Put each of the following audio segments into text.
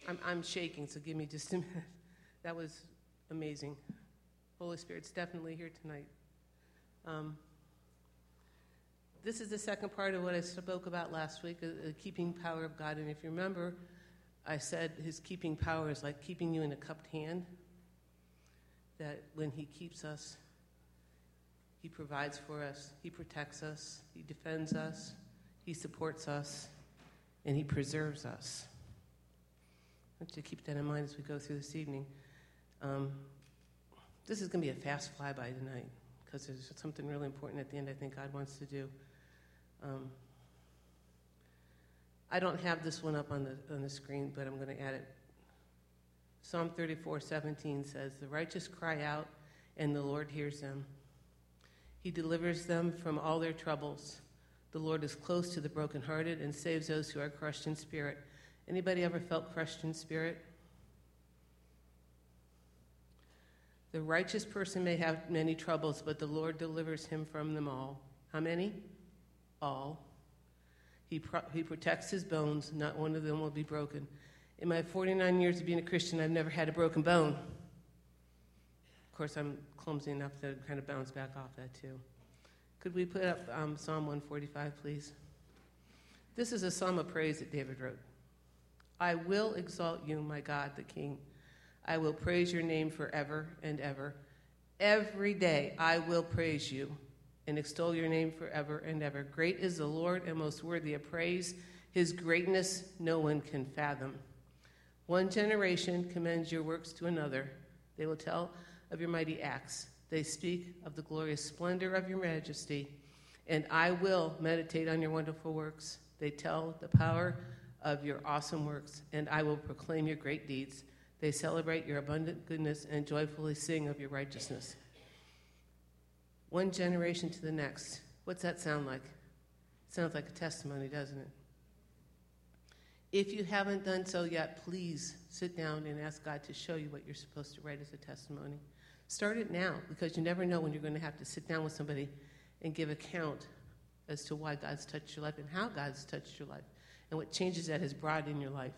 I'm shaking, so give me just a minute. That was amazing. Holy Spirit's definitely here tonight. This is the second part of what I spoke about last week, the keeping power of God. And if you remember, I said his keeping power is like keeping you in a cupped hand, that when he keeps us, he provides for us, he protects us, he defends us, he supports us, and he preserves us. I want you to keep that in mind as we go through this evening. This is going to be a fast flyby tonight because there's something really important at the end I think God wants to do. I don't have this one up on the screen, but I'm going to add it. Psalm 34:17 says, "The righteous cry out, and the Lord hears them. He delivers them from all their troubles. The Lord is close to the brokenhearted and saves those who are crushed in spirit." Anybody ever felt crushed in spirit? The righteous person may have many troubles, but the Lord delivers him from them all. How many? All. He protects his bones. Not one of them will be broken. In my 49 years of being a Christian, I've never had a broken bone. Of course, I'm clumsy enough to kind of bounce back off that too. Could we put up Psalm 145, please? This is a psalm of praise that David wrote. "I will exalt you, my God, the King. I will praise your name forever and ever. Every day I will praise you and extol your name forever and ever. Great is the Lord and most worthy of praise. His greatness no one can fathom. One generation commends your works to another. They will tell of your mighty acts. They speak of the glorious splendor of your majesty. And I will meditate on your wonderful works. They tell the power of your awesome works, and I will proclaim your great deeds. They celebrate your abundant goodness and joyfully sing of your righteousness." One generation to the next. What's that sound like? It sounds like a testimony, doesn't it? If you haven't done so yet, please sit down and ask God to show you what you're supposed to write as a testimony. Start it now, because you never know when you're going to have to sit down with somebody and give account as to why God's touched your life and how God's touched your life and what changes that has brought in your life.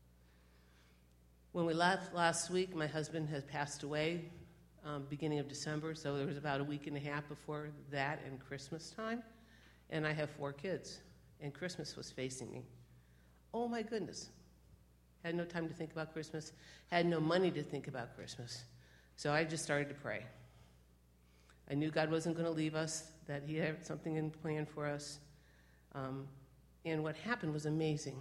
When we left last week, my husband had passed away beginning of December, so there was about a week and a half before that and Christmas time, and I have 4 kids, and Christmas was facing me. Oh my goodness. Had no time to think about Christmas, had no money to think about Christmas, so I just started to pray. I knew God wasn't going to leave us, that he had something in plan for us, and what happened was amazing.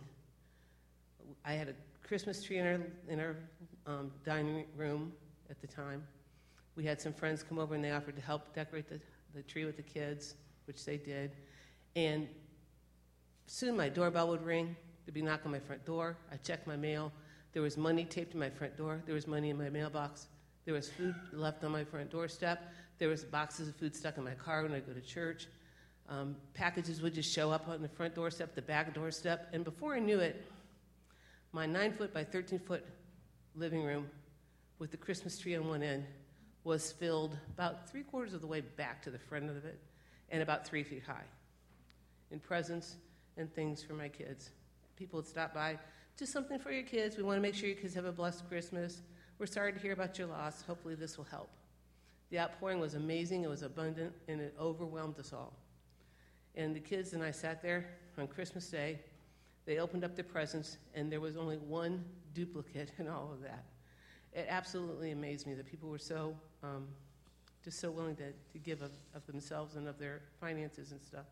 I had a Christmas tree in our dining room at the time. We had some friends come over and they offered to help decorate the tree with the kids, which they did. And soon my doorbell would ring. There'd be a knock on my front door. I checked my mail. There was money taped to my front door. There was money in my mailbox. There was food left on my front doorstep. There was boxes of food stuck in my car when I go to church. Packages would just show up on the front doorstep, the back doorstep. And before I knew it, my 9-foot by 13-foot living room with the Christmas tree on one end was filled about 3/4 of the way back to the front of it and about 3 feet high in presents and things for my kids. People would stop by, "Just something for your kids. We want to make sure your kids have a blessed Christmas. We're sorry to hear about your loss. Hopefully this will help." The outpouring was amazing. It was abundant, and it overwhelmed us all. And the kids and I sat there on Christmas Day. They opened up their presents, and there was only one duplicate in all of that. It absolutely amazed me that people were so just so willing to give of themselves and of their finances and stuff.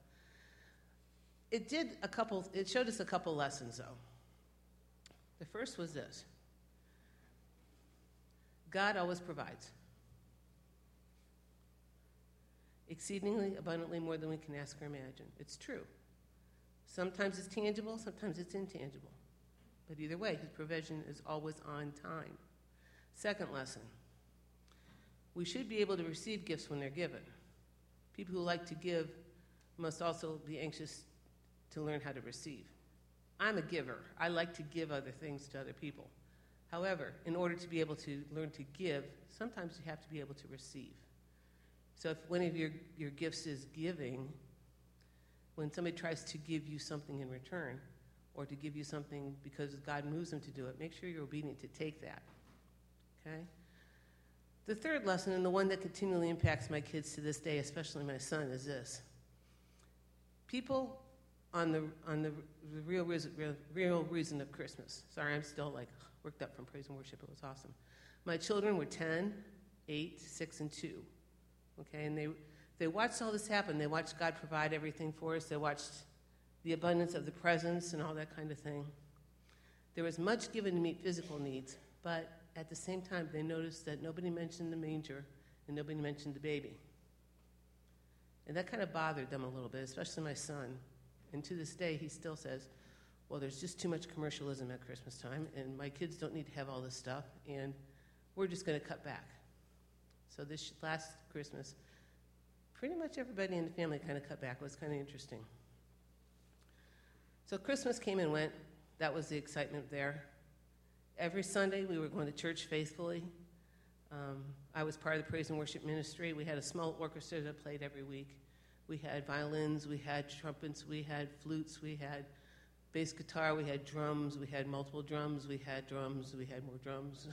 It showed us a couple lessons, though. The first was this: God always provides. Exceedingly abundantly more than we can ask or imagine. It's true. Sometimes it's tangible, sometimes it's intangible. But either way, his provision is always on time. Second lesson: we should be able to receive gifts when they're given. People who like to give must also be anxious to learn how to receive. I'm a giver. I like to give other things to other people. However, in order to be able to learn to give, sometimes you have to be able to receive. So if one of your gifts is giving, when somebody tries to give you something in return, or to give you something because God moves them to do it, make sure you're obedient to take that. Okay? The third lesson, and the one that continually impacts my kids to this day, especially my son, is this. People on the real reason of Christmas. Sorry, I'm still like worked up from praise and worship. It was awesome. My children were 10, 8, 6, and 2. Okay, and they watched all this happen. They watched God provide everything for us. They watched the abundance of the presents and all that kind of thing. There was much given to meet physical needs, but at the same time, they noticed that nobody mentioned the manger and nobody mentioned the baby. And that kind of bothered them a little bit, especially my son. And to this day, he still says, well, there's just too much commercialism at Christmas time, and my kids don't need to have all this stuff, and we're just going to cut back. So this last Christmas, pretty much everybody in the family kind of cut back. It was kind of interesting. So Christmas came and went. That was the excitement there. Every Sunday, we were going to church faithfully. I was part of the praise and worship ministry. We had a small orchestra that played every week. We had violins, we had trumpets, we had flutes, we had bass guitar, we had drums, we had multiple drums, we had drums, we had more drums.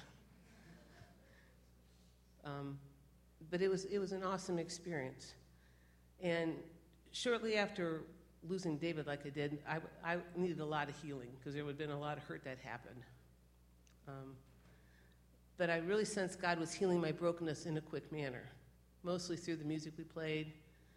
But it was an awesome experience. And shortly after losing David like I did, I needed a lot of healing because there would have been a lot of hurt that happened. But I really sensed God was healing my brokenness in a quick manner, mostly through the music we played.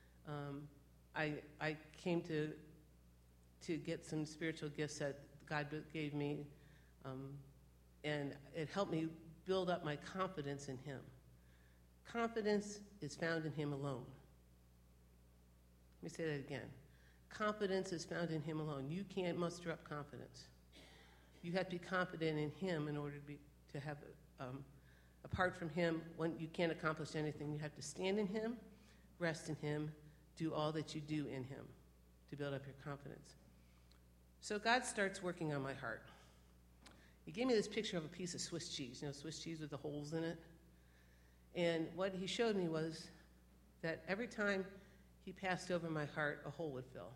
I came to get some spiritual gifts that God gave me, and it helped me build up my confidence in Him. Confidence is found in Him alone. Let me say that again. Confidence is found in Him alone. You can't muster up confidence. You have to be confident in Him in order to have apart from Him, when you can't accomplish anything. You have to stand in Him, rest in Him, do all that you do in Him to build up your confidence. So God starts working on my heart. He gave me this picture of a piece of Swiss cheese, Swiss cheese with the holes in it. And what He showed me was that every time He passed over my heart, a hole would fill.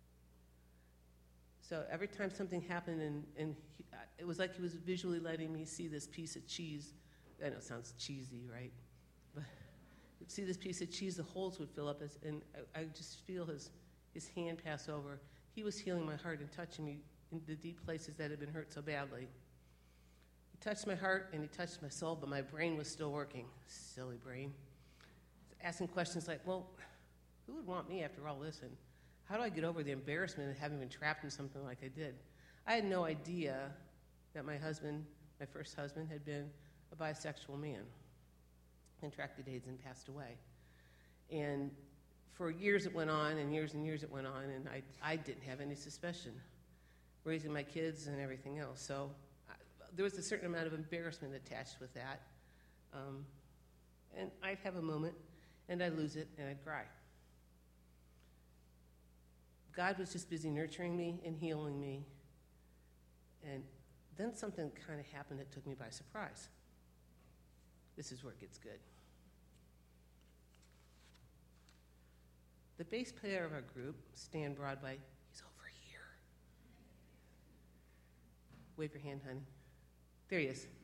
So every time something happened, and it was like He was visually letting me see this piece of cheese. I know it sounds cheesy, right? But you'd see this piece of cheese, the holes would fill up, and I just feel His hand pass over. He was healing my heart and touching me in the deep places that had been hurt so badly. He touched my heart and He touched my soul, but my brain was still working. Silly brain. Asking questions like, well, who would want me after all this? And how do I get over the embarrassment of having been trapped in something like I did? I had no idea that my husband, my first husband, had been a bisexual man, contracted AIDS and passed away. And for years it went on, and years it went on, and I didn't have any suspicion, raising my kids and everything else. So there was a certain amount of embarrassment attached with that. And I'd have a moment, and I'd lose it, and I'd cry. God was just busy nurturing me and healing me. And then something kind of happened that took me by surprise. This is where it gets good. The bass player of our group, Stan Broadway, he's over here. Wave your hand, honey. There he is.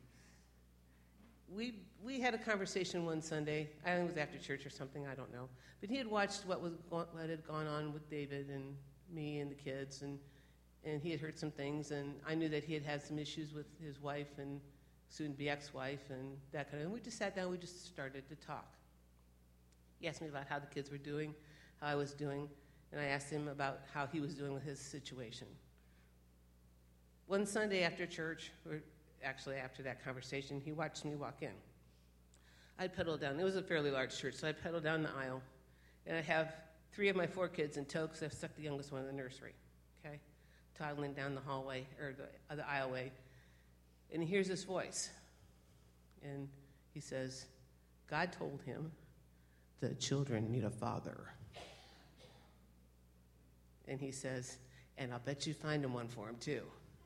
We had a conversation one Sunday. I think it was after church or something, I don't know. But he had watched what had gone on with David and me and the kids, and he had heard some things, and I knew that he had had some issues with his wife and soon-to-be ex-wife and that kind of thing. And we just sat down, we just started to talk. He asked me about how the kids were doing, how I was doing, and I asked him about how he was doing with his situation. One Sunday after church, or actually after that conversation, he watched me walk in. I'd pedal down. It was a fairly large church, so I'd pedal down the aisle, and I'd have 3 of my 4 kids in tow because I've stuck the youngest one in the nursery, okay, toddling down the hallway, or the aisleway, and he hears this voice, and he says, God told him that children need a father. And he says, and I'll bet you find him one for him, too.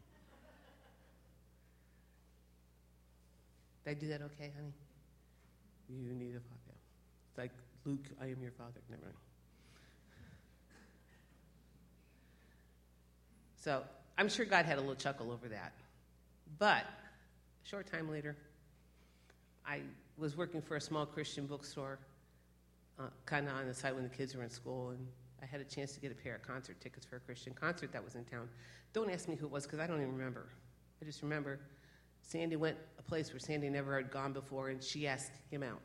Did I do that okay, honey? You need a father. It's like, Luke, I am your father. Never mind. So I'm sure God had a little chuckle over that. But a short time later, I was working for a small Christian bookstore, kind of on the side when the kids were in school, and I had a chance to get a pair of concert tickets for a Christian concert that was in town. Don't ask me who it was, because I don't even remember. I just remember Sandy went a place where Sandy never had gone before, and she asked him out.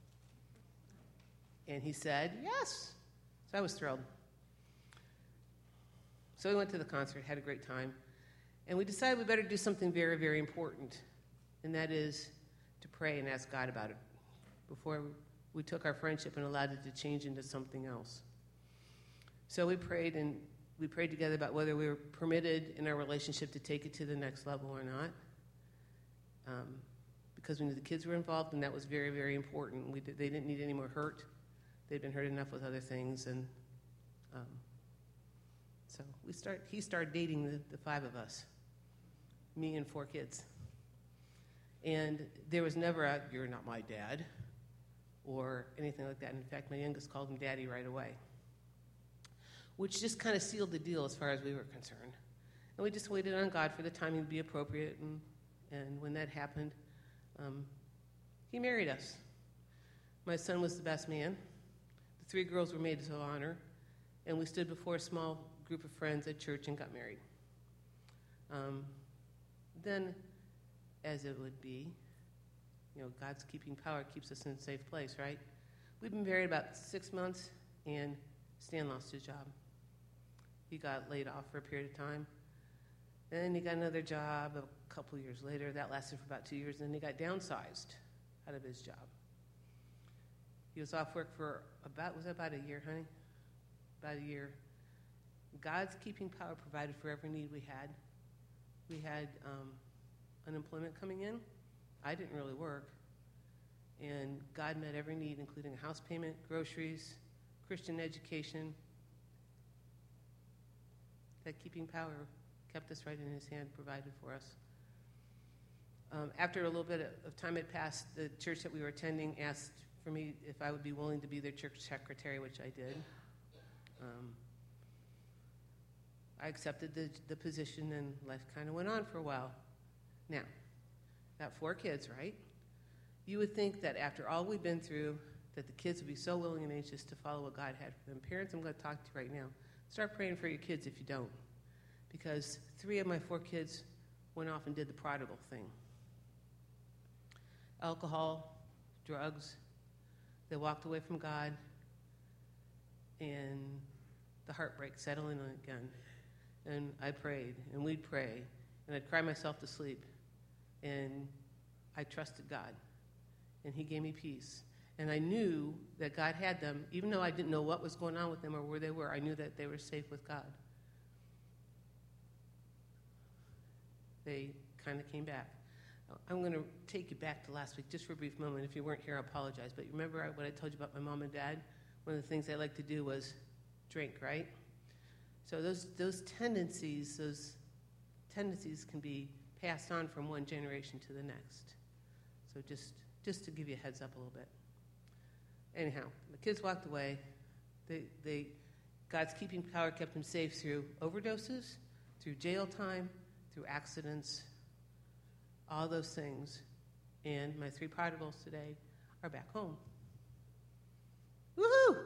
And he said, yes. So I was thrilled. So we went to the concert, had a great time, and we decided we better do something very, very important, and that is to pray and ask God about it before we took our friendship and allowed it to change into something else. So we prayed together about whether we were permitted in our relationship to take it to the next level or not, because we knew the kids were involved, and that was very, very important. They didn't need any more hurt. They'd been hurt enough with other things, and so he started dating the five of us, me and 4 kids. And there was never a, you're not my dad, or anything like that. In fact, my youngest called him Daddy right away, which just kind of sealed the deal as far as we were concerned. And we just waited on God for the timing to be appropriate, and when that happened, he married us. My son was the best man. The 3 girls were maids of honor, and we stood before a small group of friends at church and got married. Then, as it would be, God's keeping power keeps us in a safe place, right? We've been married about 6 months, and Stan lost his job. He got laid off for a period of time. Then he got another job a couple years later. That lasted for about 2 years. And then he got downsized out of his job. He was off work for about a year, honey? About a year. God's keeping power provided for every need we had. We had unemployment coming in. I didn't really work. And God met every need, including a house payment, groceries, Christian education. That keeping power kept us right in his hand, provided for us. After a little bit of time had passed, the church that we were attending asked for me if I would be willing to be their church secretary, which I did. I accepted the position, and life kind of went on for a while. Now, got 4 kids, right? You would think that after all we've been through, that the kids would be so willing and anxious to follow what God had for them. Parents, I'm going to talk to you right now. Start praying for your kids if you don't. Because 3 of my 4 kids went off and did the prodigal thing. Alcohol, drugs. They walked away from God, and the heartbreak settling in again. And I prayed, and we'd pray, and I'd cry myself to sleep. And I trusted God, and he gave me peace. And I knew that God had them, even though I didn't know what was going on with them or where they were. I knew that they were safe with God. They kind of came back. I'm going to take you back to last week just for a brief moment. If you weren't here, I apologize. But you remember what I told you about my mom and dad? One of the things they liked to do was drink, right? So those tendencies can be passed on from one generation to the next. So just to give you a heads up a little bit. Anyhow, the kids walked away. God's keeping power kept them safe through overdoses, through jail time, through accidents, all those things. And my 3 prodigals today are back home. Woohoo!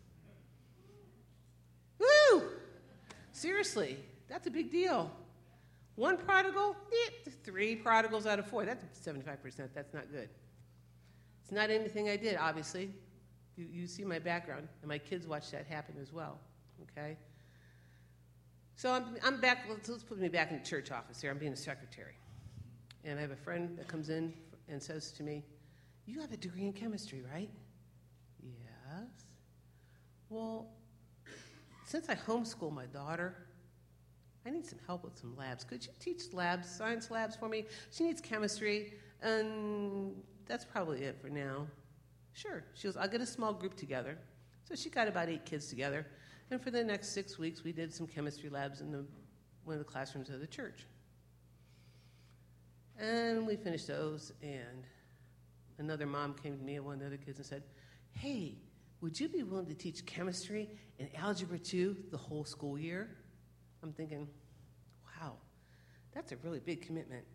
Woo! Seriously, that's a big deal. 1 prodigal, 3 prodigals out of 4. That's 75%. That's not good. It's not anything I did, obviously. You see my background, and my kids watched that happen as well, okay? So I'm back. Let's put me back in the church office here. I'm being a secretary. And I have a friend that comes in and says to me, you have a degree in chemistry, right? Yes. Well, since I homeschool my daughter, I need some help with some labs. Could you teach science labs for me? She needs chemistry, and that's probably it for now. Sure. She goes, I'll get a small group together. So she got about 8 kids together, and for the next 6 weeks, we did some chemistry labs in one of the classrooms of the church. And we finished those, and another mom came to me and one of the other kids and said, hey, would you be willing to teach chemistry and algebra 2 the whole school year? I'm thinking, wow, that's a really big commitment.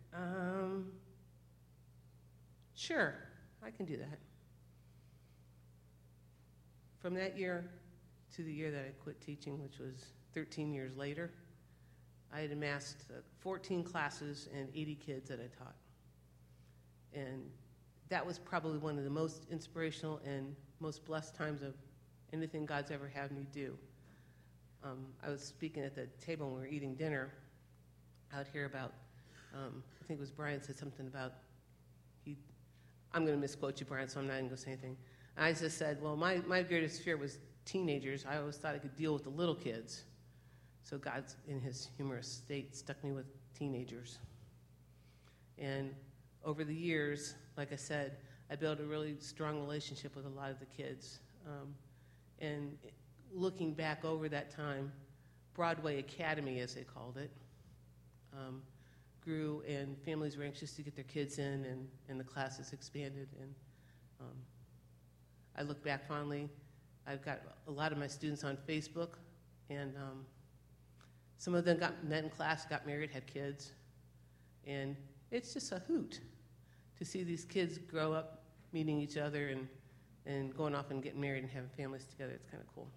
Sure, I can do that. From that year to the year that I quit teaching, which was 13 years later, I had amassed 14 classes and 80 kids that I taught. And that was probably one of the most inspirational and most blessed times of anything God's ever had me do. I was speaking at the table when we were eating dinner out here about, I think it was Brian said something about, I'm going to misquote you, Brian, so I'm not even going to say anything. I just said, well, my greatest fear was teenagers. I always thought I could deal with the little kids. So God's, in his humorous state, stuck me with teenagers. And over the years, like I said, I built a really strong relationship with a lot of the kids. And looking back over that time, Broadway Academy, as they called it, grew, and families were anxious to get their kids in, and the classes expanded. And I look back fondly. I've got a lot of my students on Facebook, and some of them met in class, got married, had kids, and it's just a hoot to see these kids grow up, meeting each other, and going off and getting married and having families together. It's kind of cool.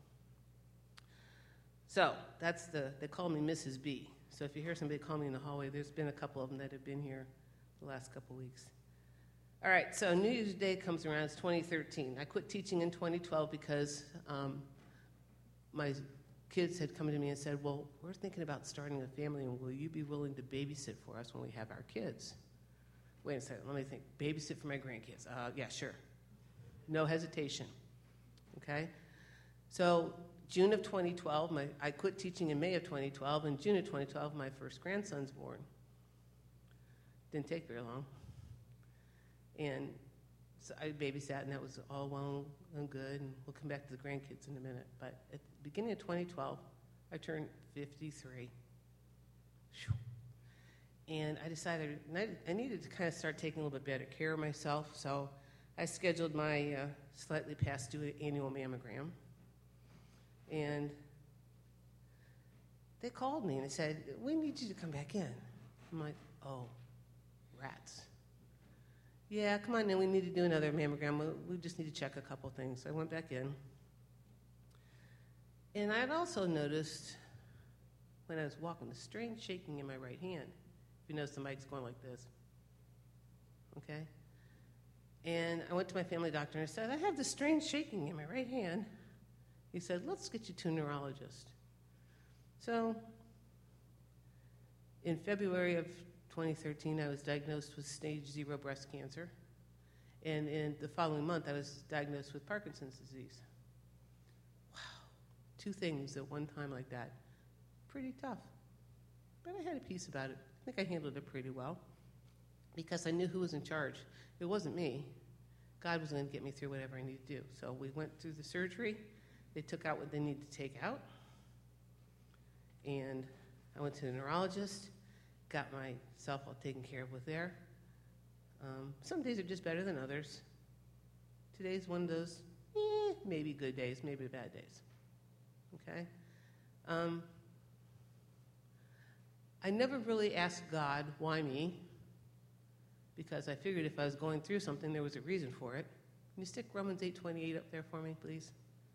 So they call me Mrs. B. So if you hear somebody call me in the hallway, there's been a couple of them that have been here the last couple weeks. All right, so New Year's Day comes around. It's 2013. I quit teaching in 2012 because my kids had come to me and said, well, we're thinking about starting a family, and will you be willing to babysit for us when we have our kids? Wait a second, let me think. Babysit for my grandkids. Yeah, sure. No hesitation. Okay? So June of 2012, I quit teaching in May of 2012. In June of 2012, my first grandson's born. Didn't take very long. And so I babysat, and that was all well and good, and we'll come back to the grandkids in a minute. But at the beginning of 2012, I turned 53. And I decided I needed to kind of start taking a little bit better care of myself, so I scheduled my slightly past due annual mammogram. And they called me and they said, we need you to come back in. I'm like, oh, rats. Yeah, come on in, we need to do another mammogram. We just need to check a couple things. So I went back in. And I had also noticed when I was walking, the strange shaking in my right hand. If you notice, the mic's going like this. Okay? And I went to my family doctor and I said, I have this strange shaking in my right hand. He said, let's get you to a neurologist. So in February of 2013, I was diagnosed with stage 0 breast cancer. And in the following month, I was diagnosed with Parkinson's disease. Wow. 2 things at one time like that. Pretty tough. But I had a peace about it. I think I handled it pretty well because I knew who was in charge. It wasn't me. God was going to get me through whatever I needed to do. So we went through the surgery. They took out what they needed to take out. And I went to the neurologist, got myself all taken care of with there. Some days are just better than others. Today's one of those maybe good days, maybe bad days. Okay? I never really asked God, why me? Because I figured if I was going through something, there was a reason for it. Can you stick Romans 8:28 up there for me, please?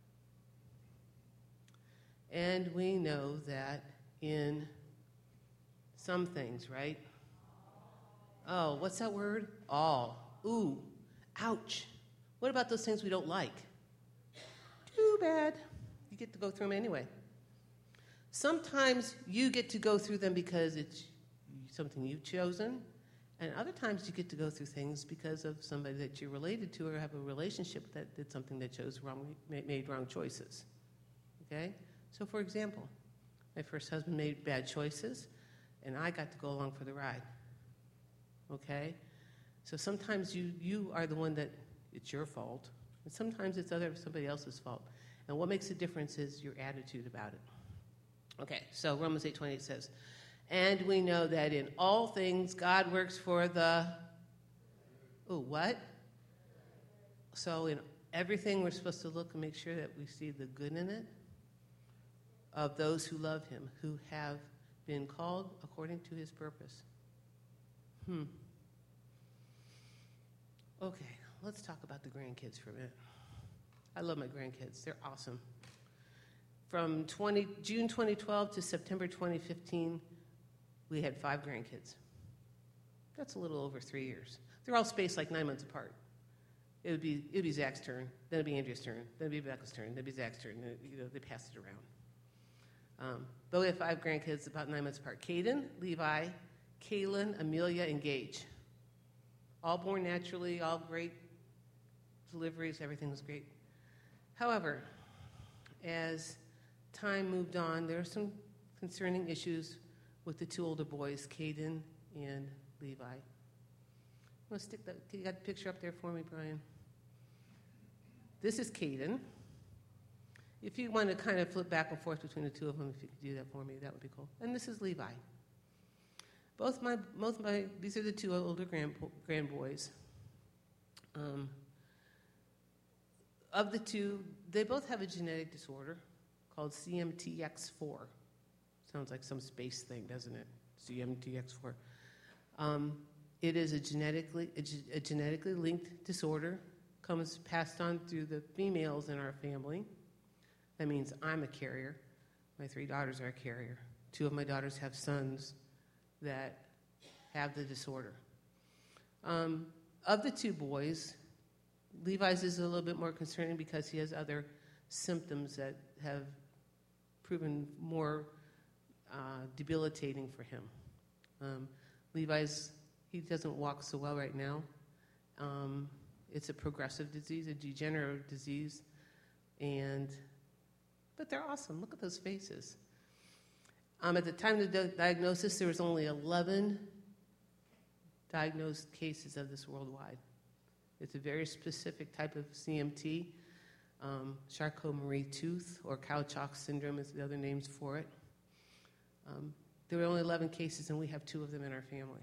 And we know that in some things, right? Oh, what's that word? All. Ooh, ouch. What about those things we don't like? Too bad. You get to go through them anyway. Sometimes you get to go through them because it's something you've chosen, and other times you get to go through things because of somebody that you're related to or have a relationship that did something that chose wrong, made wrong choices. Okay? So, for example, my first husband made bad choices, and I got to go along for the ride. Okay? So sometimes you are the one that it's your fault, and sometimes it's somebody else's fault. And what makes a difference is your attitude about it. Okay, so Romans 8:28 says, and we know that in all things God works for the, what? So in everything we're supposed to look and make sure that we see the good in it of those who love him, who have been called according to his purpose. Okay, let's talk about the grandkids for a minute. I love my grandkids. They're awesome. From June 2012 to September 2015, we had 5 grandkids. That's a little over 3 years. They're all spaced like 9 months apart. It'd be Zach's turn, then it'd be Andrea's turn, then it'd be Becca's turn, then it'd be Zach's turn. They pass it around. But we have 5 grandkids about 9 months apart. Caden, Levi, Kaylin, Amelia, and Gage. All born naturally, all great deliveries, everything was great. However, as time moved on, there were some concerning issues with the 2 older boys, Caden and Levi. Want to stick that? You got the picture up there for me, Brian? This is Caden. If you want to kind of flip back and forth between the 2 of them, if you could do that for me, that would be cool. And this is Levi. These are the 2 older grand boys. Of the 2, they both have a genetic disorder called CMTX4. Sounds like some space thing, doesn't it? CMTX4. It is a genetically linked disorder, comes passed on through the females in our family. That means I'm a carrier. My 3 daughters are a carrier. 2 of my daughters have sons that have the disorder. Of the 2 boys, Levi's is a little bit more concerning because he has other symptoms that have proven more debilitating for him. Levi's, he doesn't walk so well right now. It's a progressive disease, a degenerative disease, but they're awesome. Look at those faces. At the time of the diagnosis, there was only 11 diagnosed cases of this worldwide. It's a very specific type of CMT. Charcot-Marie-Tooth or Cow-Chalk syndrome is the other names for it. There were only 11 cases, and we have 2 of them in our family.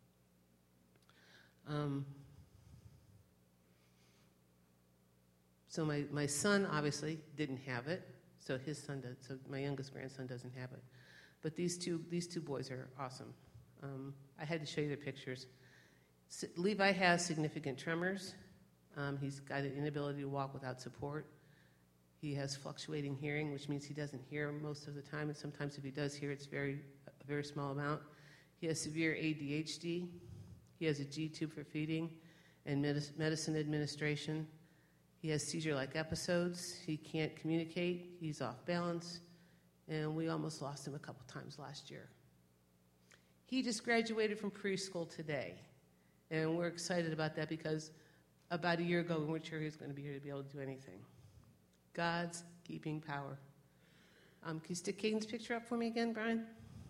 So my son obviously didn't have it. So his son does. So my youngest grandson doesn't have it. But these two boys are awesome. I had to show you the pictures. Levi has significant tremors. He's got an inability to walk without support. He has fluctuating hearing, which means he doesn't hear most of the time, and sometimes if he does hear, it's a very small amount. He has severe ADHD. He has a G-tube for feeding and medicine administration. He has seizure-like episodes. He can't communicate. He's off balance. And we almost lost him a couple times last year. He just graduated from preschool today. And we're excited about that because about a year ago, we weren't sure he was going to be here to be able to do anything. God's keeping power. Can you stick Caden's picture up for me again, Brian?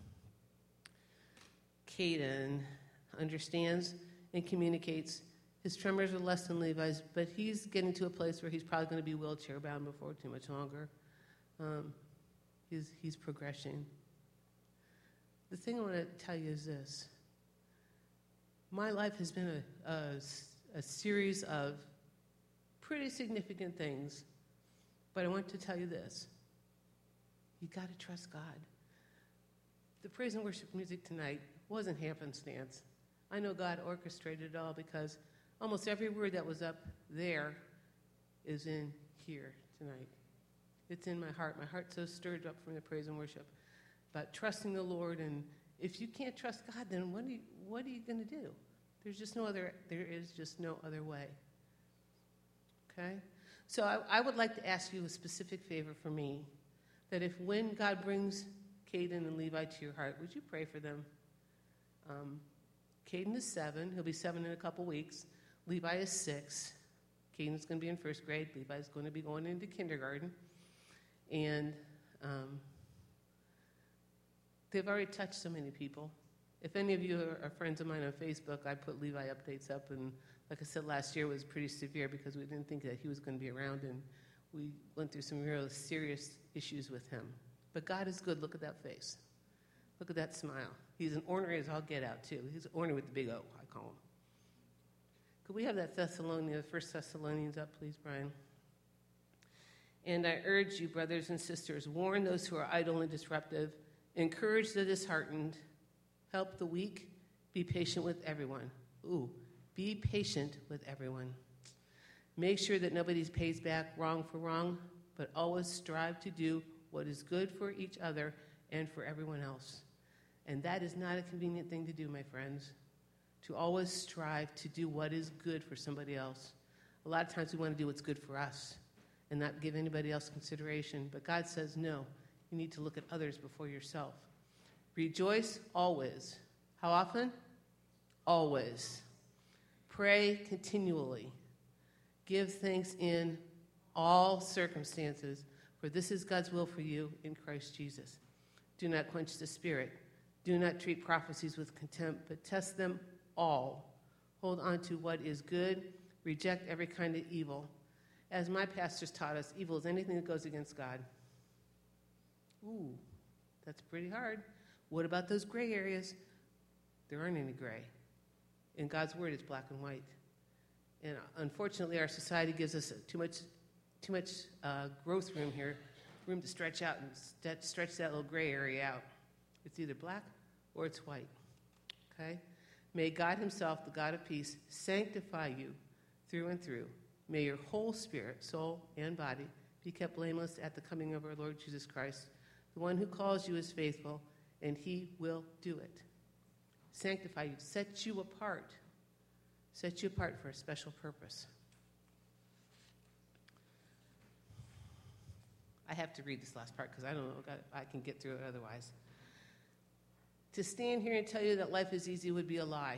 Caden understands and communicates. His tremors are less than Levi's, but he's getting to a place where he's probably going to be wheelchair-bound before too much longer. He's progressing. The thing I want to tell you is this. My life has been a series of pretty significant things, but I want to tell you this. You got to trust God. The praise and worship music tonight wasn't happenstance. I know God orchestrated it all because almost every word that was up there is in here tonight. It's in my heart. My heart's so stirred up from the praise and worship. But trusting the Lord, and if you can't trust God, then what are you going to do? There is just no other way. Okay? So I would like to ask you a specific favor for me, that if when God brings Caden and Levi to your heart, would you pray for them? Caden is 7. He'll be 7 in a couple weeks. Levi is 6. Caden's going to be in first grade. Levi's going to be going into kindergarten. And they've already touched so many people. If any of you are friends of mine on Facebook, I put Levi updates up. And like I said, last year was pretty severe because we didn't think that he was going to be around. And we went through some real serious issues with him. But God is good. Look at that face. Look at that smile. He's an ornery as all get out, too. He's ornery with the big O, I call him. Could we have that First Thessalonians up, please, Brian? And I urge you, brothers and sisters, warn those who are idle and disruptive, Encourage the disheartened. Help the weak. Be patient with everyone. Be patient with everyone. Make sure that nobody pays back wrong for wrong, but always strive to do what is good for each other and for everyone else. And that is not a convenient thing to do, my friends, to always strive to do what is good for somebody else. A lot of times we want to do what's good for us and not give anybody else consideration. But God says, no, you need to look at others before yourself. Rejoice always. How often? Always. Pray continually. Give thanks in all circumstances, for this is God's will for you in Christ Jesus. Do not quench the Spirit. Do not treat prophecies with contempt, but test them all. Hold on to what is good. Reject every kind of evil. As my pastors taught us, evil is anything that goes against God. That's pretty hard. What about those gray areas? There aren't any gray. In God's word, it's black and white. And unfortunately, our society gives us too much growth room here, room to stretch out and stretch that little gray area out. It's either black or it's white. Okay? May God himself, the God of peace, sanctify you through and through. May your whole spirit, soul, and body be kept blameless at the coming of our Lord Jesus Christ. The one who calls you is faithful, and he will do it. Sanctify you, set you apart for a special purpose. I have to read this last part because I don't know if I can get through it otherwise. To stand here and tell you that life is easy would be a lie.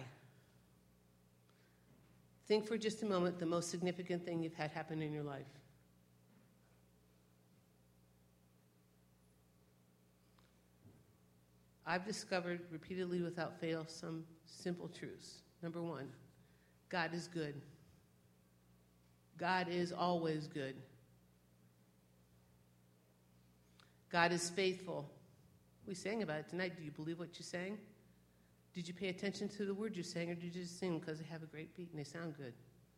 Think for just a moment the most significant thing you've had happen in your life. I've discovered repeatedly without fail some simple truths. Number one, God is good. God is always good. God is faithful. We sang about it tonight. Do you believe what you sang? Did you pay attention to the words you sang, or did you just sing because they have a great beat and they sound good?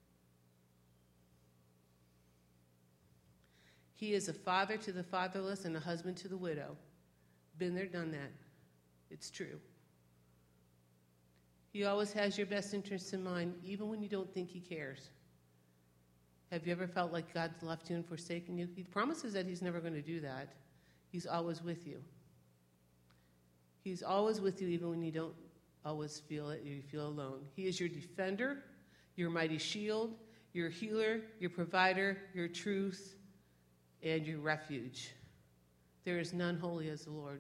He is a father to the fatherless and a husband to the widow. Been there, done that. It's true. He always has your best interests in mind, even when you don't think he cares. Have you ever felt like God's left you and forsaken you? He promises that he's never going to do that. He's always with you. He's always with you even when you don't always feel it, you feel alone. He is your defender, your mighty shield, your healer, your provider, your truth, and your refuge. There is none holy as the Lord.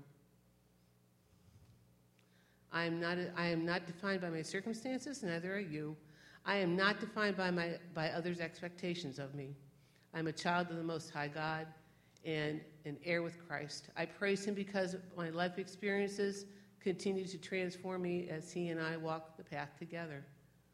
I am not defined by my circumstances, neither are you. I am not defined by others' expectations of me. I'm a child of the Most High God and an heir with Christ. I praise him because my life experiences continue to transform me as he and I walk the path together.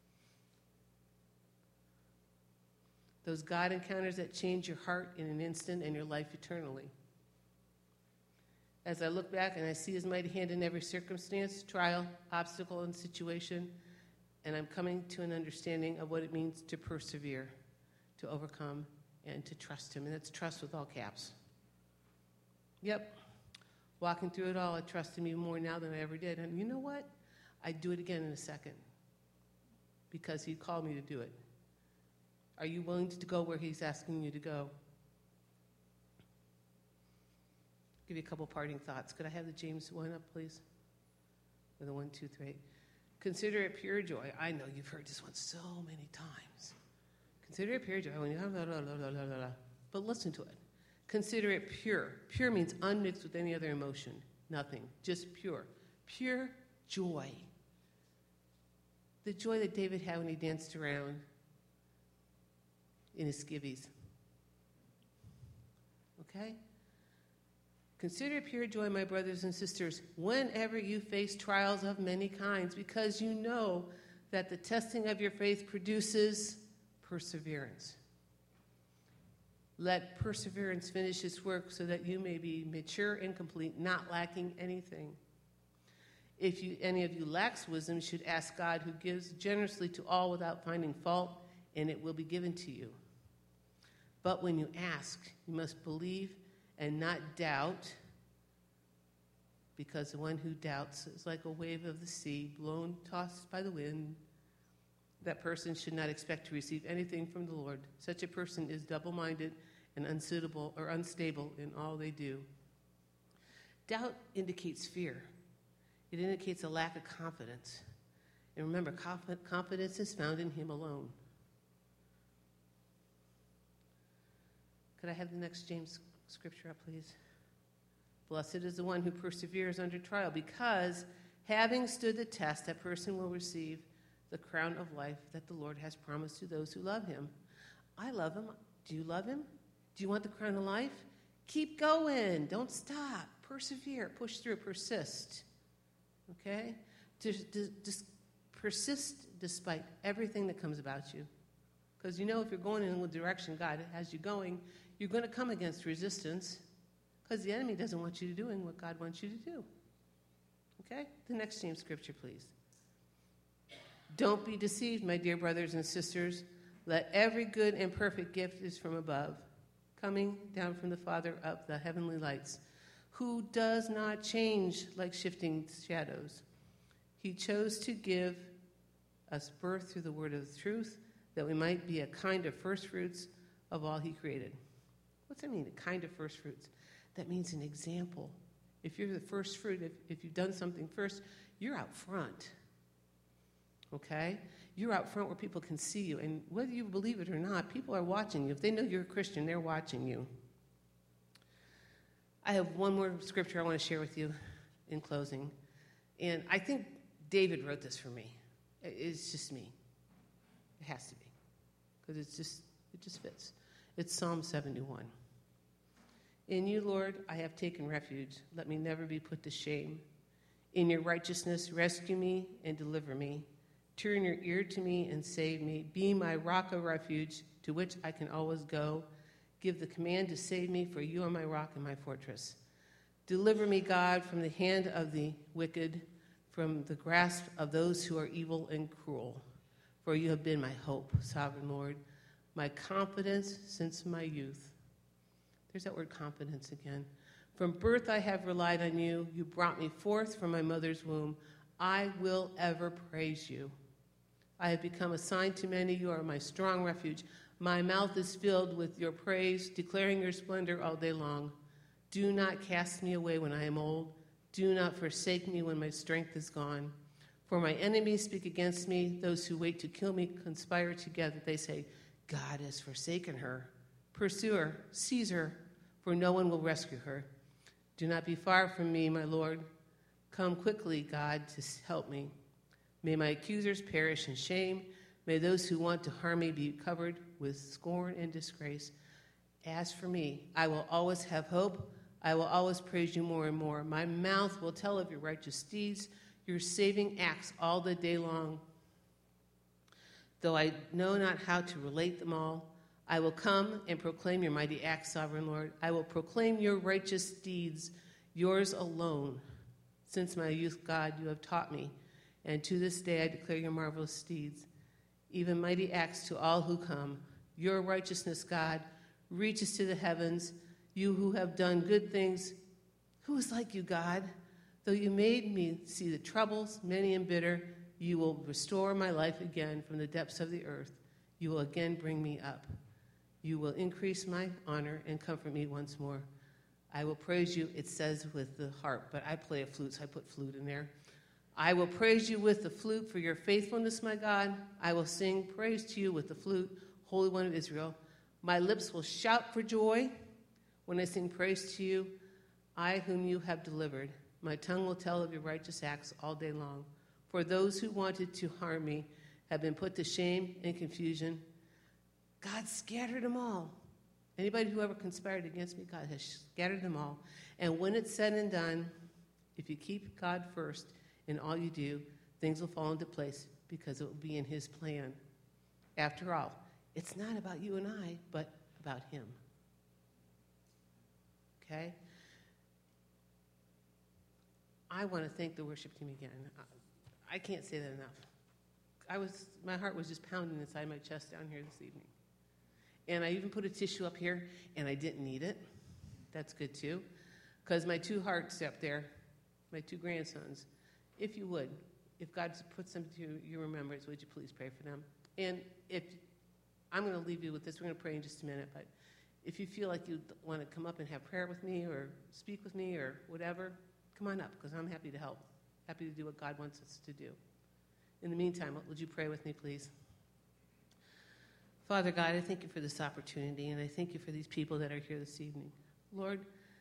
Those God encounters that change your heart in an instant and your life eternally. As I look back and I see his mighty hand in every circumstance, trial, obstacle, and situation, and I'm coming to an understanding of what it means to persevere, to overcome, and to trust him. And that's trust with all caps. Yep. Walking through it all, I trust him even more now than I ever did. And you know what? I'd do it again in a second because he called me to do it. Are you willing to go where he's asking you to go? Give you a couple parting thoughts. Could I have the James 1 up, please? Or the 1, 2, 3. Consider it pure joy. I know you've heard this one so many times. Consider it pure joy when you have blah, blah, blah, blah, blah, blah. But listen to it. Consider it pure. Pure means unmixed with any other emotion. Nothing. Just pure. Pure joy. The joy that David had when he danced around in his skivvies. Okay? Consider it pure joy, my brothers and sisters, whenever you face trials of many kinds, because you know that the testing of your faith produces perseverance. Let perseverance finish its work so that you may be mature and complete, not lacking anything. If any of you lacks wisdom, you should ask God, who gives generously to all without finding fault, and it will be given to you. But when you ask, you must believe and not doubt, because the one who doubts is like a wave of the sea, blown, tossed by the wind. That person should not expect to receive anything from the Lord. Such a person is double-minded and unsuitable or unstable in all they do. Doubt indicates fear. It indicates a lack of confidence. And remember, confidence is found in him alone. Could I have the next James scripture up, please? Blessed is the one who perseveres under trial, because having stood the test, that person will receive the crown of life that the Lord has promised to those who love him. I love him. Do you love him? Do you want the crown of life? Keep going. Don't stop. Persevere. Push through. Persist. Okay? Just persist despite everything that comes about you. Because you know if you're going in the direction God has you going, you're going to come against resistance because the enemy doesn't want you doing what God wants you to do. Okay? The next James scripture, please. Don't be deceived, my dear brothers and sisters. Let every good and perfect gift is from above, coming down from the Father of the heavenly lights, who does not change like shifting shadows. He chose to give us birth through the word of the truth, that we might be a kind of first fruits of all he created. What's that mean, a kind of first fruits? That means an example. If you're the first fruit, if you've done something first, you're out front. Okay? You're out front where people can see you. And whether you believe it or not, people are watching you. If they know you're a Christian, they're watching you. I have one more scripture I want to share with you in closing. And I think David wrote this for me. It's just me. It has to be. Because it just fits. It's Psalm 71. In you, Lord, I have taken refuge. Let me never be put to shame. In your righteousness, rescue me and deliver me. Turn your ear to me and save me. Be my rock of refuge, to which I can always go. Give the command to save me, for you are my rock and my fortress. Deliver me, God, from the hand of the wicked, from the grasp of those who are evil and cruel. For you have been my hope, sovereign Lord, my confidence since my youth. There's that word confidence again. From birth I have relied on you. You brought me forth from my mother's womb. I will ever praise you. I have become a sign to many. You are my strong refuge. My mouth is filled with your praise, declaring your splendor all day long. Do not cast me away when I am old. Do not forsake me when my strength is gone. For my enemies speak against me. Those who wait to kill me conspire together. They say, God has forsaken her. Pursue her, seize her, for no one will rescue her. Do not be far from me, my Lord. Come quickly, God, to help me. May my accusers perish in shame. May those who want to harm me be covered with scorn and disgrace. As for me, I will always have hope. I will always praise you more and more. My mouth will tell of your righteous deeds, your saving acts all the day long. Though I know not how to relate them all, I will come and proclaim your mighty acts, sovereign Lord. I will proclaim your righteous deeds, yours alone. Since my youth, God, you have taught me, and to this day I declare your marvelous deeds, even mighty acts to all who come. Your righteousness, God, reaches to the heavens. You who have done good things, who is like you, God? Though you made me see the troubles, many and bitter, you will restore my life again from the depths of the earth. You will again bring me up. You will increase my honor and comfort me once more. I will praise you, it says, with the harp, but I play a flute, so I put flute in there. I will praise you with the flute for your faithfulness, my God. I will sing praise to you with the flute, Holy One of Israel. My lips will shout for joy when I sing praise to you, I whom you have delivered. My tongue will tell of your righteous acts all day long. For those who wanted to harm me have been put to shame and confusion. God scattered them all. Anybody who ever conspired against me, God has scattered them all. And when it's said and done, if you keep God first in all you do, things will fall into place because it will be in his plan. After all, it's not about you and I, but about him. Okay? I want to thank the worship team again. I can't say that enough. My heart was just pounding inside my chest down here this evening. And I even put a tissue up here, and I didn't need it. That's good, too. Because my two hearts up there, my 2 grandsons. If you would, if God puts them to your remembrance, would you please pray for them? And if I'm going to leave you with this, we're going to pray in just a minute, but if you feel like you want to come up and have prayer with me or speak with me or whatever, come on up, because I'm happy to help, happy to do what God wants us to do. In the meantime, would you pray with me, please? Father God, I thank you for this opportunity, and I thank you for these people that are here this evening. Lord,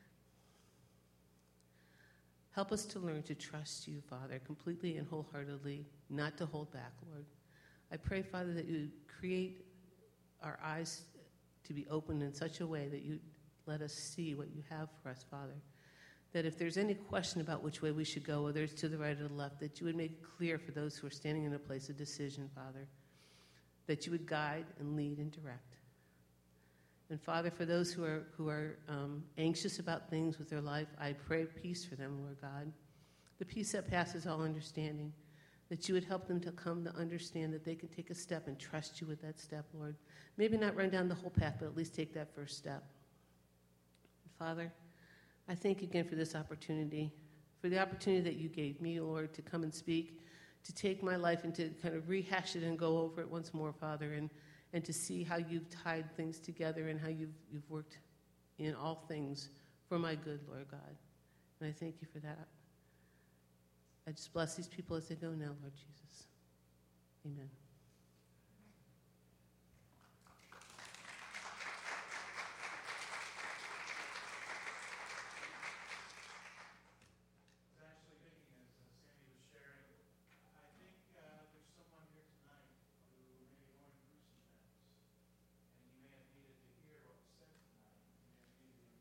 help us to learn to trust you, Father, completely and wholeheartedly, not to hold back, Lord. I pray, Father, that you create our eyes to be open in such a way that you let us see what you have for us, Father. That if there's any question about which way we should go, whether it's to the right or the left, that you would make it clear for those who are standing in a place of decision, Father. That you would guide and lead and direct. And Father, for those who are anxious about things with their life, I pray peace for them, Lord God. The peace that passes all understanding. That you would help them to come to understand that they can take a step and trust you with that step, Lord. Maybe not run down the whole path, but at least take that first step. And Father, I thank you again for this opportunity, for the opportunity that you gave me, Lord, to come and speak, to take my life and to kind of rehash it and go over it once more, Father, and to see how you've tied things together and how you've worked in all things for my good, Lord God. And I thank you for that. I just bless these people as they go now, Lord Jesus. Amen.